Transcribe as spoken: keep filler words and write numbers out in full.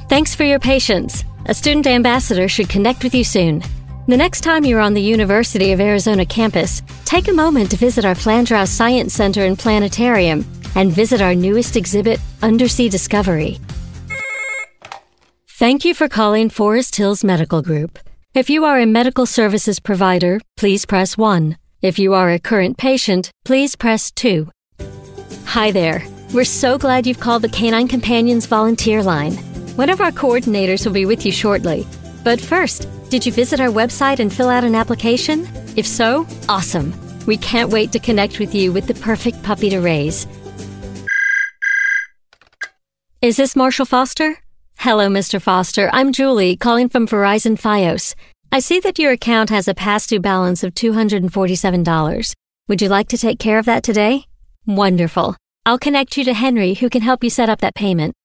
Thanks for your patience. A student ambassador should connect with you soon. The next time you're on the University of Arizona campus, take a moment to visit our Flandreau Science Center and Planetarium and visit our newest exhibit, Undersea Discovery. Thank you for calling Forest Hills Medical Group. If you are a medical services provider, please press one. If you are a current patient, please press two. Hi there. We're so glad you've called the Canine Companions volunteer line. One of our coordinators will be with you shortly. But first, did you visit our website and fill out an application? If so, awesome. We can't wait to connect with you with the perfect puppy to raise. Is this Marshall Foster? Hello, Mister Foster. I'm Julie, calling from Verizon Fios. I see that your account has a past due balance of two hundred forty-seven dollars. Would you like to take care of that today? Wonderful. I'll connect you to Henry, who can help you set up that payment.